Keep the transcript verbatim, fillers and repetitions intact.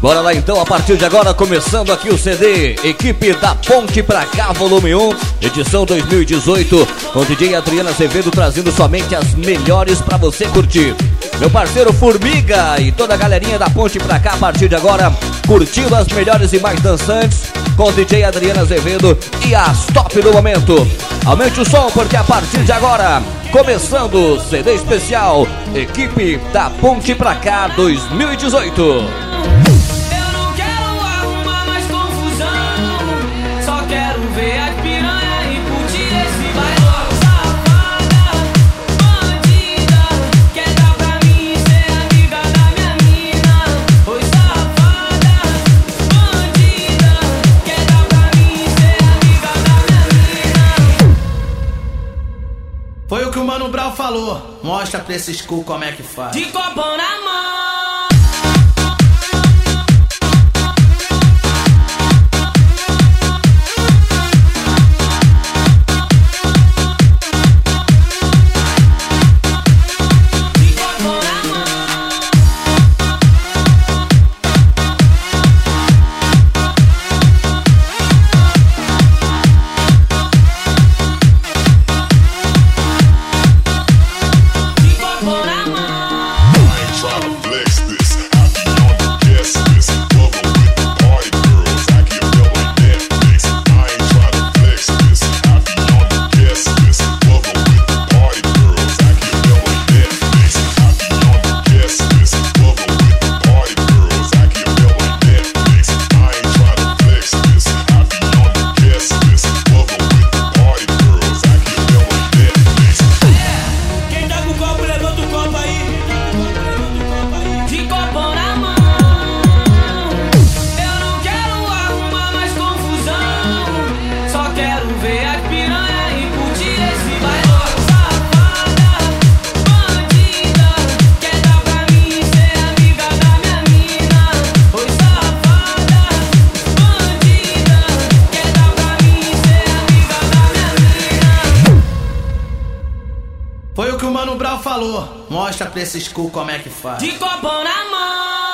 Bora lá então, a partir de agora, começando aqui o C D Equipe da Ponte Pra Cá, volume um, edição dois mil e dezoito, com D J Adriano Azevedo trazendo somente as melhores pra você curtir. Meu parceiro Formiga e toda a galerinha da Ponte Pra Cá, a partir de agora, curtindo as melhores e mais dançantes, com D J Adriano Azevedo e as top do momento. Aumente o som, porque a partir de agora, começando o C D especial Equipe da Ponte Pra Cá dois mil e dezoito. Foi o que o Mano Brown falou. Mostra pra esses cu como é que faz. De copão na mão. Foi o que o Mano Brown falou. Mostra pra esses cu como é que faz. De copão na mão.